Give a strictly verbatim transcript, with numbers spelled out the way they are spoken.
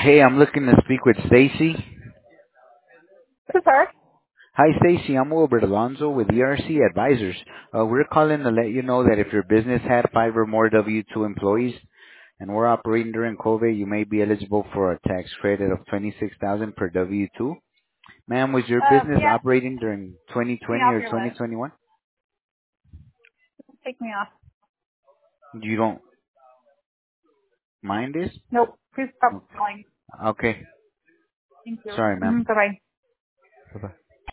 Hey, I'm looking to speak with Stacy. This is her. Hi, Stacy. I'm Wilbert Alonso with E R C Advisors. Uh, we're calling to let you know that if your business had five or more W two employees and we're operating during COVID, you may be eligible for a tax credit of twenty-six thousand dollars per W two. Ma'am, was your Um, business yeah, operating during take me twenty twenty off or your list. twenty twenty-one? Take me off. You don't mind this? Nope. Please stop calling. Okay. Thank you. Sorry, ma'am. Mm-hmm. Bye bye. Bye-bye.